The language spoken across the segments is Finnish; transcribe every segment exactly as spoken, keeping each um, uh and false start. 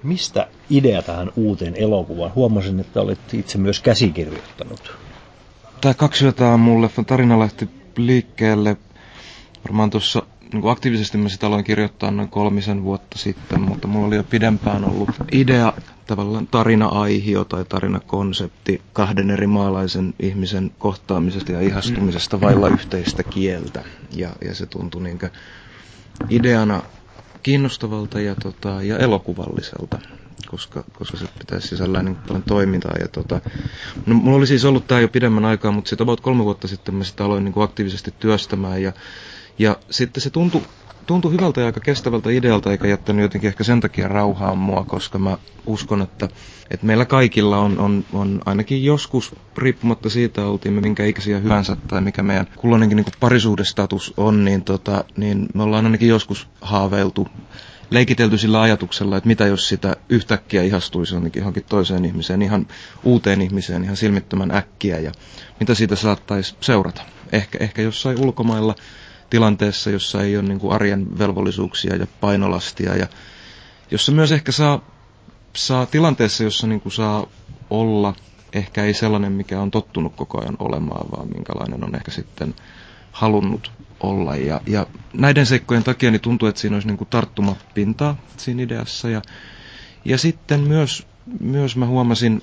Mistä idea tähän uuteen elokuvaan? Huomasin, että olet itse myös käsikirjoittanut. Tämä Kaksi yötä aamulle tarina lähti liikkeelle varmaan tuossa niin aktiivisesti mä sitä aloin kirjoittaa noin kolmisen vuotta sitten, mutta mulla oli jo pidempään ollut idea, tavallaan tarina-aihio tai tarinakonsepti kahden eri maalaisen ihmisen kohtaamisesta ja ihastumisesta vailla yhteistä kieltä. Ja, ja se tuntui niin kuin ideana kiinnostavalta ja, tota, ja elokuvalliselta, koska, koska se pitäisi sisällään niin paljon toimintaa. Ja, tota, no, mulla oli siis ollut tämä jo pidemmän aikaa, mutta sitten about kolme vuotta sitten mä sitä aloin niin aktiivisesti työstämään ja Ja sitten se tuntui, tuntui hyvältä ja aika kestävältä idealta, eikä jättänyt jotenkin ehkä sen takia rauhaa mua, koska mä uskon, että, että meillä kaikilla on, on, on ainakin joskus, riippumatta siitä, oltiin me minkä ikäisiä hyvänsä tai mikä meidän kulloinenkin niin parisuhdestatus on, niin, tota, niin me ollaan ainakin joskus haaveiltu, leikitelty sillä ajatuksella, että mitä jos sitä yhtäkkiä ihastuisi jonnekin johonkin toiseen ihmiseen, ihan uuteen ihmiseen, ihan silmittömän äkkiä, ja mitä siitä saattaisi seurata. Ehkä, ehkä jossain ulkomailla tilanteessa, jossa ei ole niin kuin arjen velvollisuuksia ja painolastia ja jossa myös ehkä saa, saa tilanteessa, jossa niin kuin saa olla, ehkä ei sellainen, mikä on tottunut koko ajan olemaan, vaan minkälainen on ehkä sitten halunnut olla. Ja, ja näiden seikkojen takia niin tuntuu, että siinä olisi niin kuin tarttumapintaa siinä ideassa. Ja, ja sitten myös, myös mä huomasin,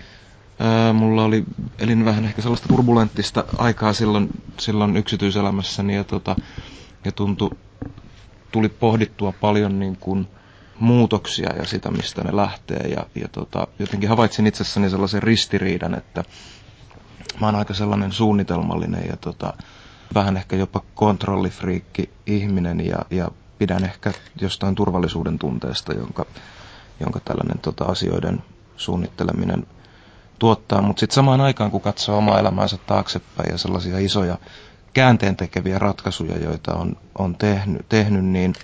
Ää, mulla oli, elin vähän ehkä sellaista turbulenttista aikaa silloin, silloin yksityiselämässäni ja, tota, ja tuntui, tuli pohdittua paljon niin kuin muutoksia ja sitä, mistä ne lähtee. Ja, ja tota, jotenkin havaitsin itsessäni sellaisen ristiriidan, että mä oon aika sellainen suunnitelmallinen ja tota, vähän ehkä jopa kontrollifriikki ihminen ja, ja pidän ehkä jostain turvallisuuden tunteesta, jonka, jonka tällainen tota, asioiden suunnitteleminen tuottaa, mutta sitten samaan aikaan, kun katsoo omaa elämäänsä taaksepäin ja sellaisia isoja käänteentekeviä ratkaisuja, joita on, on tehnyt, tehnyt, niin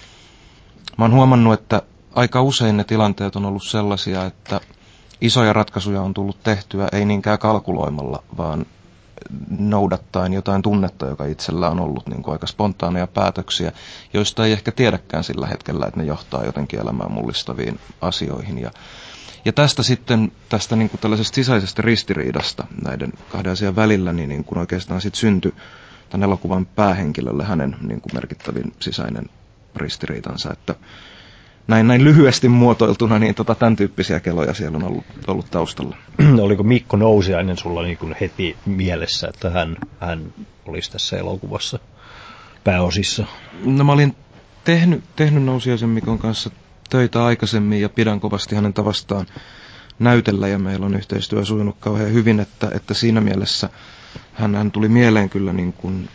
mä oon huomannut, että aika usein ne tilanteet on ollut sellaisia, että isoja ratkaisuja on tullut tehtyä ei niinkään kalkuloimalla, vaan noudattaen jotain tunnetta, joka itsellä on ollut niin kuin aika spontaaneja päätöksiä, joista ei ehkä tiedäkään sillä hetkellä, että ne johtaa jotenkin elämään mullistaviin asioihin. Ja Ja tästä sitten, tästä niin kuin tällaisesta sisäisestä ristiriidasta näiden kahden asian välillä, niin, niin kuin oikeastaan sitten syntyi tämän elokuvan päähenkilölle hänen niin kuin merkittävin sisäinen ristiriitansa. Että näin, näin lyhyesti muotoiltuna, niin tota, tämän tyyppisiä keloja siellä on ollut, ollut taustalla. Oliko Mikko Nousiainen sulla niin kuin heti mielessä, että hän, hän olisi tässä elokuvassa pääosissa? No mä olin tehnyt, tehnyt Nousiaisen Mikon kanssa töitä aikaisemmin ja pidän kovasti hänen tavastaan näytellä ja meillä on yhteistyö sujunut kauhean hyvin, että, että siinä mielessä hän, hän tuli mieleen kyllä niin kuin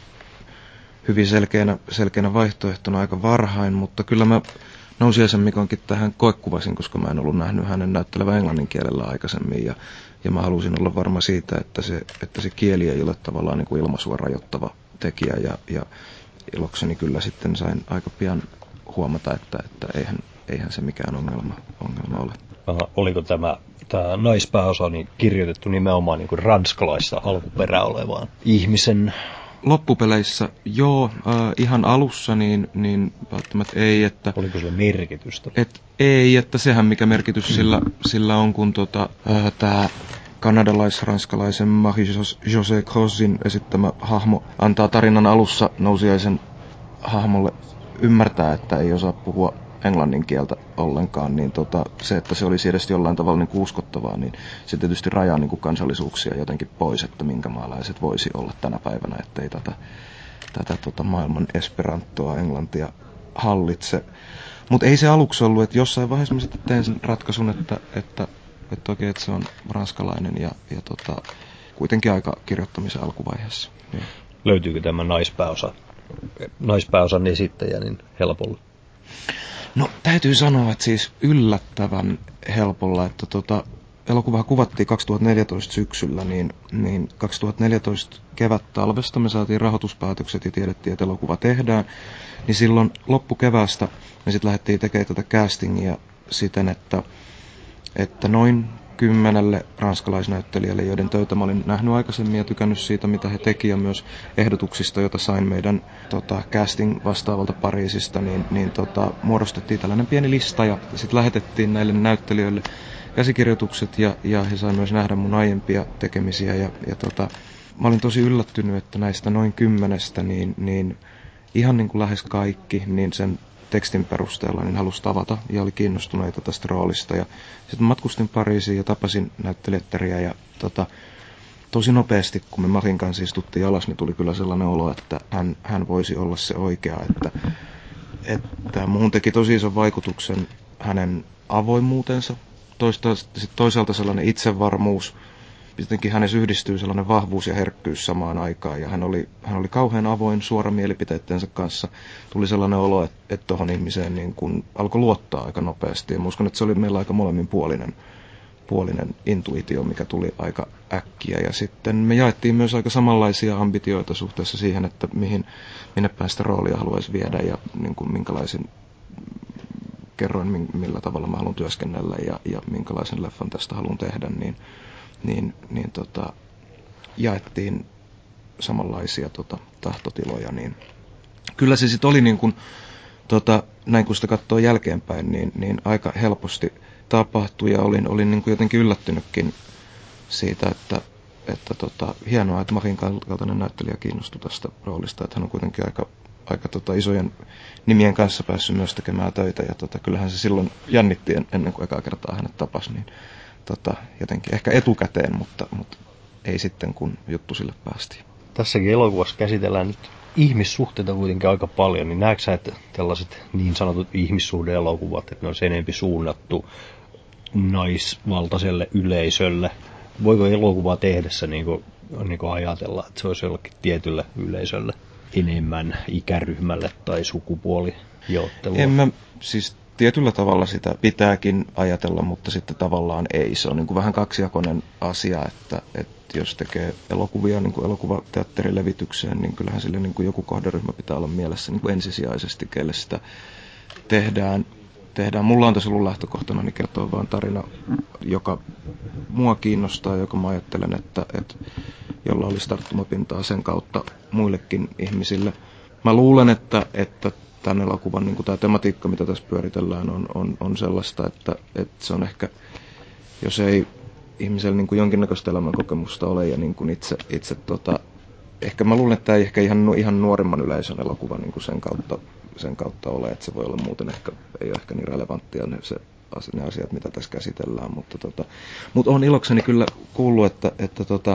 hyvin selkeänä, selkeänä vaihtoehtona aika varhain, mutta kyllä mä Nousiaisen Mikonkin tähän koekuvasin, koska mä en ollut nähnyt hänen näyttelevän englannin kielellä aikaisemmin ja, ja mä halusin olla varma siitä, että se, että se kieli ei ole tavallaan niin kuin ilmaisua rajoittava tekijä ja, ja ilokseni kyllä sitten sain aika pian huomata, että, että eihän Eihän se mikään ongelma, ongelma ole. Aha, oliko tämä, tämä naispääosa niin kirjoitettu nimenomaan niin kuin ranskalaista alkuperää olevaan ihmisen? Loppupeleissä joo, äh, ihan alussa niin, niin välttämättä ei. Että, oliko sillä merkitystä? Et, ei, että sehän mikä merkitys sillä, sillä on, kun tota, äh, tämä kanadalais-ranskalaisen Marie-José Crossin esittämä hahmo antaa tarinan alussa Nousiaisen hahmolle ymmärtää, että ei osaa puhua englannin kieltä ollenkaan, niin tota, se, että se olisi edes jollain tavalla niin uskottavaa, niin se tietysti rajaa niin kuin kansallisuuksia jotenkin pois, että minkä maalaiset voisi olla tänä päivänä, ettei tätä, tätä tota maailman esperantoa, englantia hallitse. Mutta ei se aluksi ollut, että jossain vaiheessa mä sitten tein sen ratkaisun, että, että, että oikein, että se on ranskalainen ja, ja tota, kuitenkin aika kirjoittamisen alkuvaiheessa. Niin. Löytyykö tämä naispääosa, naispääosan esittäjä niin helpolla? No täytyy sanoa, että siis yllättävän helpolla, että tota, elokuvaa kuvattiin kaksituhattaneljätoista syksyllä, niin, niin kaksituhattaneljätoista kevät-talvesta me saatiin rahoituspäätökset ja tiedettiin, että elokuva tehdään. Niin silloin loppukeväästä me sitten lähdettiin tekemään tätä castingia siten, että, että noin kymmenelle ranskalaisnäyttelijälle, joiden töitä mä olin nähnyt aikaisemmin ja tykännyt siitä, mitä he teki, ja myös ehdotuksista, joita sain meidän tota, casting vastaavalta Pariisista, niin, niin tota, muodostettiin tällainen pieni lista, ja sitten lähetettiin näille näyttelijöille käsikirjoitukset, ja, ja he saivat myös nähdä mun aiempia tekemisiä, ja, ja tota, mä olin tosi yllättynyt, että näistä noin kymmenestä, niin, niin ihan niin kuin lähes kaikki, niin sen tekstin perusteella niin halusi tavata ja oli kiinnostuneita tästä roolista. Ja sitten matkustin Pariisiin ja tapasin näyttelijättäriä ja tota, tosi nopeasti, kun me Marin kanssa istuttiin alas, niin tuli kyllä sellainen olo, että hän, hän voisi olla se oikea. Että, että muhun teki tosi ison vaikutuksen hänen avoimuutensa, toista, sit toisaalta sellainen itsevarmuus. Jotenkin hänessä yhdistyy sellainen vahvuus ja herkkyys samaan aikaan, ja hän oli, hän oli kauhean avoin suora mielipiteittensä kanssa. Tuli sellainen olo, että, että tuohon ihmiseen niin kun alkoi luottaa aika nopeasti, ja uskon, että se oli meillä aika molemminpuolinen puolinen intuitio, mikä tuli aika äkkiä, ja sitten me jaettiin myös aika samanlaisia ambitioita suhteessa siihen, että mihin, minne päin sitä roolia haluaisi viedä, ja niin kuin minkälaisin kerroin, millä tavalla mä haluan työskennellä, ja, ja minkälaisen leffan tästä haluan tehdä, niin niin, niin tota, jaettiin samanlaisia tota, tahtotiloja, niin kyllä se sitten oli niin kuin, tota, näin kun sitä katsoo jälkeenpäin, niin, niin aika helposti tapahtui, ja olin, olin niin kuin jotenkin yllättynytkin siitä, että, että tota, hienoa, että Marin kaltainen näyttelijä kiinnostui tästä roolista, että hän on kuitenkin aika, aika tota, isojen nimien kanssa päässyt myös tekemään töitä, ja tota, kyllähän se silloin jännitti ennen kuin ekaa kertaa hänet tapasi, niin Tota, jotenkin ehkä etukäteen, mutta, mutta ei sitten, kun juttu sille päästiin. Tässäkin elokuvassa käsitellään nyt ihmissuhteita kuitenkin aika paljon, niin näetkö sä, että tällaiset niin sanotut ihmissuhde-elokuvat, että ne on enempi suunnattu naisvaltaiselle yleisölle? Voiko elokuvaa tehdessä niin kuin, niin kuin ajatella, että se olisi jollekin tietylle yleisölle enemmän ikäryhmälle tai sukupuolijoottelua? En mä, siis tietyllä tavalla sitä pitääkin ajatella, mutta sitten tavallaan ei. Se on niin kuin vähän kaksijakoinen asia, että, että jos tekee elokuvia niin kuin elokuvateatterilevitykseen, niin kyllähän sille niin kuin joku kohderyhmä pitää olla mielessä niin kuin ensisijaisesti, kelle sitä tehdään. tehdään. Mulla on tässä ollut lähtökohtana niin kertoa vaan tarina, joka mua kiinnostaa, joka mä ajattelen, että, että jolla olisi tarttumapintaa sen kautta muillekin ihmisille. Mä luulen, että, että tämän elokuvan niin kuin tämä tematiikka, mitä tässä pyöritellään, on, on, on sellaista, että, että se on ehkä, jos ei ihmisellä niin kuin jonkinnäköistä elämänkokemusta ole, ja niin kuin itse, itse tota, ehkä mä luulen, että tämä ei ehkä ihan, ihan nuoremman yleisön elokuva niin kuin sen, kautta, sen kautta ole, että se voi olla muuten ehkä, ei ole ehkä niin relevanttia ne, se, ne asiat, mitä tässä käsitellään, mutta, tota, mutta olen ilokseni kyllä kuullut, että, että tota,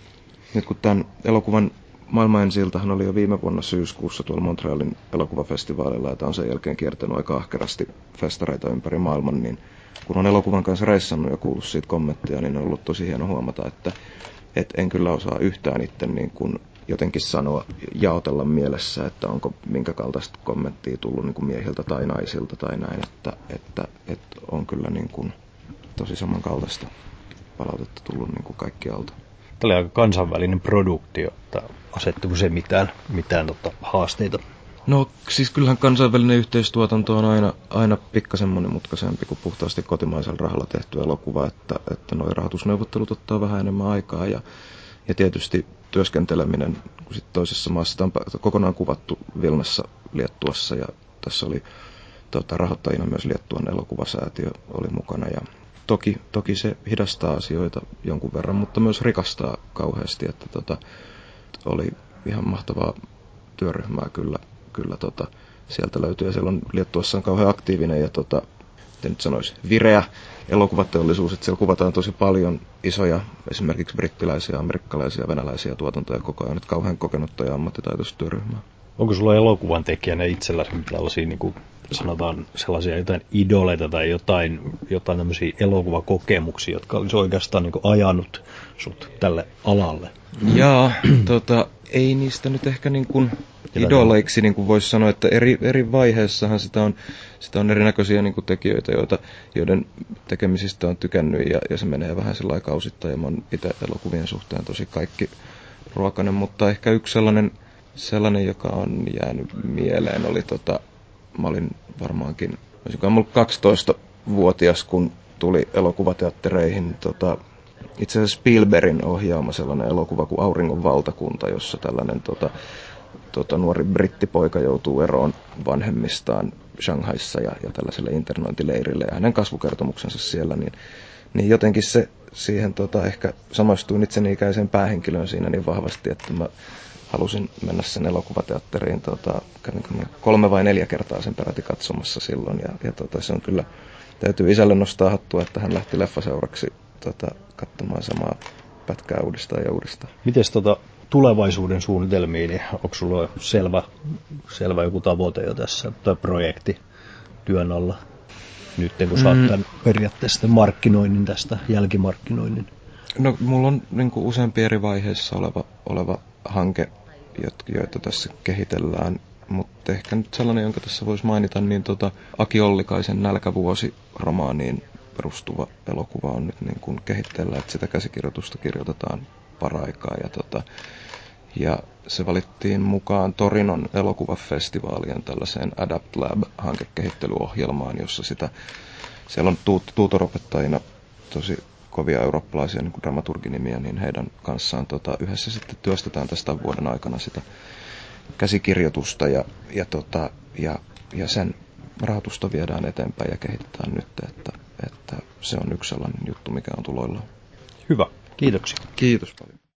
nyt kun tämän elokuvan maailman ensi-iltahan oli jo viime vuonna syyskuussa tuolla Montrealin elokuvafestivaalilla, ja tämä on sen jälkeen kiertänyt aika ahkerasti festareita ympäri maailman, niin kun on elokuvan kanssa reissannut ja kuullut siitä kommentteja, niin on ollut tosi hieno huomata, että, että en kyllä osaa yhtään itse niin kuin jotenkin sanoa, jaotella mielessä, että onko minkä kaltaista kommenttia tullut niin kuin miehiltä tai naisilta tai näin, että, että, että on kyllä niin kuin tosi samankaltaista palautetta tullut niin kuin kaikkialta. Tämä oli aika kansainvälinen produktio, että asettuiko se mitään, mitään tota, haasteita? No siis kyllähän kansainvälinen yhteistuotanto on aina, aina pikkasen monimutkaisempi kuin puhtaasti kotimaisella rahalla tehty elokuva, että, että nuo rahoitusneuvottelut ottaa vähän enemmän aikaa, ja, ja tietysti työskenteleminen, kun sit toisessa maassa, tämä on kokonaan kuvattu Vilnassa Liettuassa, ja tässä oli tota, rahoittajina myös Liettuan elokuvasäätiö oli mukana, ja toki, toki se hidastaa asioita jonkun verran, mutta myös rikastaa kauheasti, että tota, oli ihan mahtavaa työryhmää kyllä, kyllä tota, sieltä löytyy, ja siellä on Liettuassa on kauhean aktiivinen ja tota, miten nyt sanoisi, vireä elokuvateollisuus, että siellä kuvataan tosi paljon isoja, esimerkiksi brittiläisiä, amerikkalaisia, venäläisiä tuotantoja koko ajan, nyt kauhean kokenutta ja ammattitaitoista työryhmää. Onko sulla elokuvan tekijänä itselläsi tällaisia, niin kuin sanotaan, sellaisia jotain idoleita tai jotain, jotain tämmöisiä elokuvakokemuksia, jotka olisi oikeastaan niin kuin ajanut sut tälle alalle? Jaa, tota, ei niistä nyt ehkä niin kuin idoleiksi niin kuin voisi sanoa, että eri, eri vaiheessahan sitä on, sitä on erinäköisiä niin kuin tekijöitä, joita, joiden tekemisistä on tykännyt, ja, ja se menee vähän sillä kausittain, ja mä oon itse elokuvien suhteen tosi kaikki ruokainen, mutta ehkä yksi sellainen, sellainen joka on jäänyt mieleen, oli tota, mä olin varmaankin, olisinkohan mä ollut kaksitoistavuotias, kun tuli elokuvateattereihin tota, itse asiassa Spielbergin ohjaama sellainen elokuva kuin Auringon valtakunta, jossa tällainen tota, tota, nuori brittipoika joutuu eroon vanhemmistaan Shanghaissa ja, ja tällaiselle internointileirille ja hänen kasvukertomuksensa siellä, niin, niin jotenkin se siihen tota, ehkä samastuin itseni ikäiseen päähenkilöön siinä niin vahvasti, että mä halusin mennä sen elokuvateatteriin tota, kolme vai neljä kertaa sen peräti katsomassa silloin ja, ja tota, se on kyllä, täytyy isälle nostaa hattua, että hän lähti leffaseuraksi tota, katsomaan samaa pätkää uudestaan ja uudestaan. Mites tota tulevaisuuden suunnitelmiin, niin onko sulla selvä, selvä joku tavoite jo tässä tai projekti työn alla? Nyt kun saat mm. tämän periaatteessa markkinoinnin tästä, jälkimarkkinoinnin. No mulla on niin kuin useampi eri vaiheessa oleva, oleva hanke, joita tässä kehitellään, mutta ehkä nyt sellainen, jonka tässä voisi mainita, niin tota Aki Ollikaisen Nälkävuosi-romaaniin perustuva elokuva on nyt niin kuin kehitteillä, että sitä käsikirjoitusta kirjoitetaan paraikaa ja, tota, ja se valittiin mukaan Torinon elokuvafestivaalien tällaiseen Adapt Lab-hankekehittelyohjelmaan, jossa sitä, siellä on tuut, tuutoropettajina tosi kovia eurooppalaisia niin kuin dramaturginimiä, niin heidän kanssaan tota, yhdessä sitten työstetään tästä vuoden aikana sitä käsikirjoitusta ja, ja, tota, ja, ja sen rahoitusta viedään eteenpäin ja kehitetään nyt, että, että se on yksi sellainen juttu, mikä on tuloillaan. Hyvä, kiitoksia. Kiitos paljon.